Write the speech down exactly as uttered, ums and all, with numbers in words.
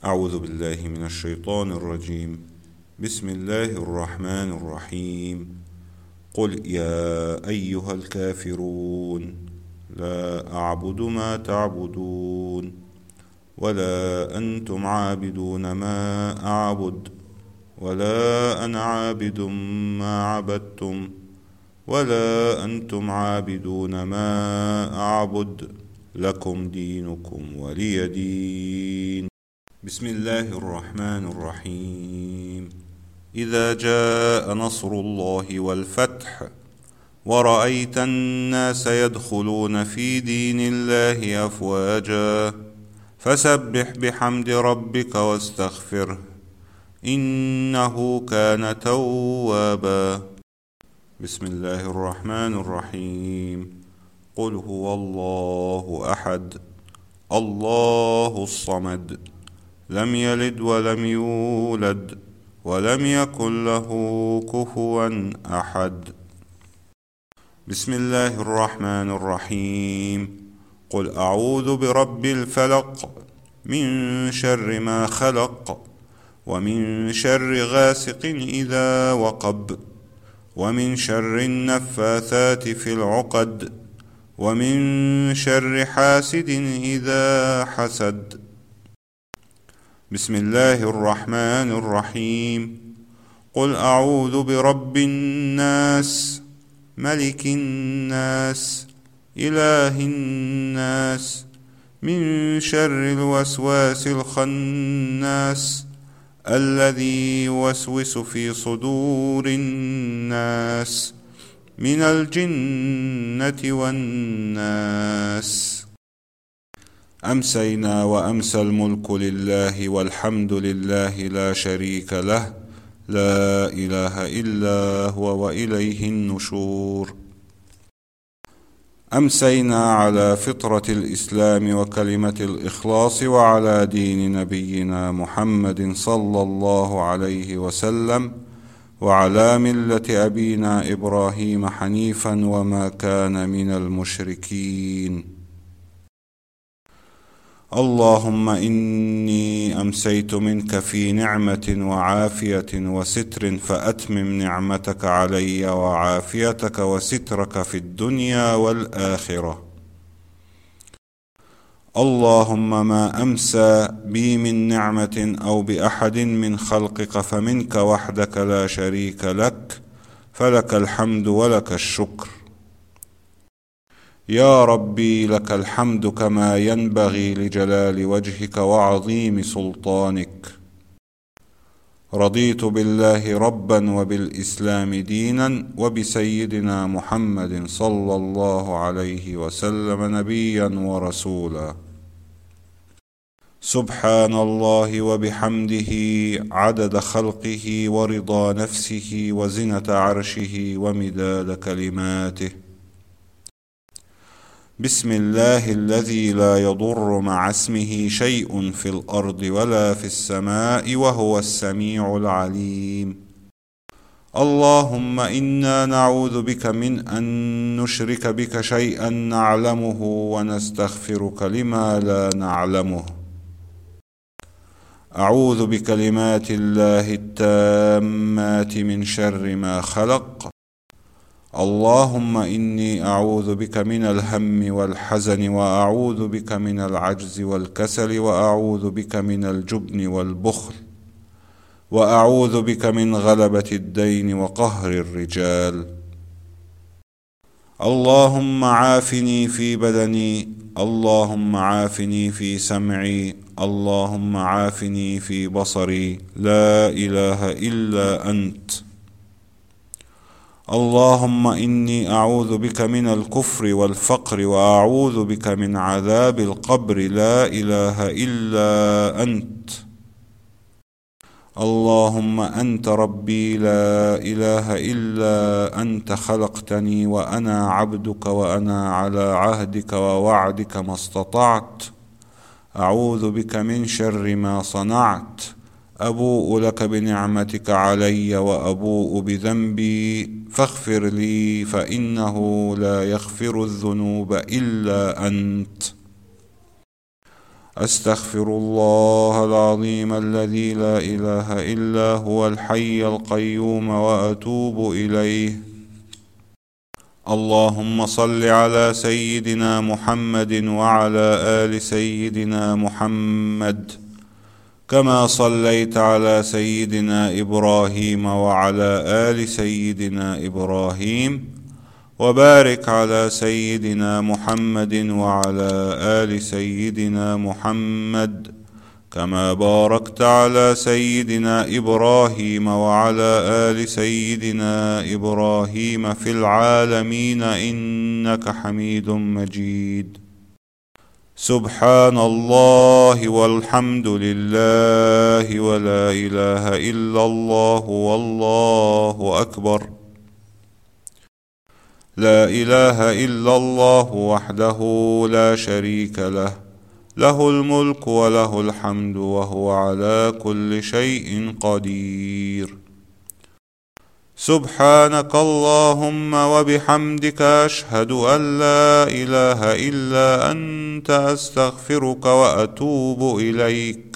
أعوذ بالله من الشيطان الرجيم. بسم الله الرحمن الرحيم. قل يا أيها الكافرون لا أعبد ما تعبدون ولا أنتم عابدون ما أعبد ولا أنا عابد ما عبدتم ولا أنتم عابدون ما أعبد لكم دينكم ولي دين. بسم الله الرحمن الرحيم. إذا جاء نصر الله والفتح ورأيت الناس يدخلون في دين الله أفواجا فسبح بحمد ربك واستغفره إنه كان توابا. بسم الله الرحمن الرحيم. قل هو الله أحد الله الصمد لم يلد ولم يولد ولم يكن له كفوا أحد. بسم الله الرحمن الرحيم. قل أعوذ برب الفلق من شر ما خلق ومن شر غاسق إذا وقب ومن شر النفاثات في العقد ومن شر حاسد إذا حسد. بسم الله الرحمن الرحيم. قل أعوذ برب الناس ملك الناس إله الناس من شر الوسواس الخناس الذي يوسوس في صدور الناس من الجنة والناس. أمسينا وأمسى الملك لله والحمد لله لا شريك له لا إله إلا هو وإليه النشور. أمسينا على فطرة الإسلام وكلمة الإخلاص وعلى دين نبينا محمد صلى الله عليه وسلم وعلى ملة أبينا إبراهيم حنيفا وما كان من المشركين. اللهم إني أمسيت منك في نعمة وعافية وستر فأتمم نعمتك علي وعافيتك وسترك في الدنيا والآخرة. اللهم ما أمسى بي من نعمة أو بأحد من خلقك فمنك وحدك لا شريك لك فلك الحمد ولك الشكر. يا ربي لك الحمد كما ينبغي لجلال وجهك وعظيم سلطانك. رضيت بالله ربا وبالإسلام دينا وبسيدنا محمد صلى الله عليه وسلم نبيا ورسولا. سبحان الله وبحمده عدد خلقه ورضا نفسه وزنة عرشه ومداد كلماته. بسم الله الذي لا يضر مع اسمه شيء في الأرض ولا في السماء وهو السميع العليم. اللهم إنا نعوذ بك من أن نشرك بك شيئا نعلمه ونستغفرك لما لا نعلمه. أعوذ بكلمات الله التامات من شر ما خلق. اللهم إني أعوذ بك من الهم والحزن وأعوذ بك من العجز والكسل وأعوذ بك من الجبن والبخل وأعوذ بك من غلبة الدين وقهر الرجال. اللهم عافني في بدني اللهم عافني في سمعي اللهم عافني في بصري لا إله إلا أنت. اللهم إني أعوذ بك من الكفر والفقر وأعوذ بك من عذاب القبر لا إله إلا أنت. اللهم أنت ربي لا إله إلا أنت خلقتني وأنا عبدك وأنا على عهدك ووعدك ما استطعت. أعوذ بك من شر ما صنعت. أبوء لك بنعمتك علي وأبوء بذنبي فاغفر لي فإنه لا يغفر الذنوب إلا أنت. أستغفر الله العظيم الذي لا إله إلا هو الحي القيوم وأتوب إليه. اللهم صل على سيدنا محمد وعلى آل سيدنا محمد كما صليت على سيدنا إبراهيم وعلى آل سيدنا إبراهيم، وبارك على سيدنا محمد وعلى آل سيدنا محمد كما باركت على سيدنا إبراهيم وعلى آل سيدنا إبراهيم في العالمين إنك حميد مجيد. سبحان الله والحمد لله ولا إله إلا الله والله أكبر. لا إله إلا الله وحده لا شريك له، له الملك وله الحمد وهو على كل شيء قدير. سبحانك اللهم وبحمدك أشهد أن لا إله إلا أنت، أستغفرك وأتوب إليك.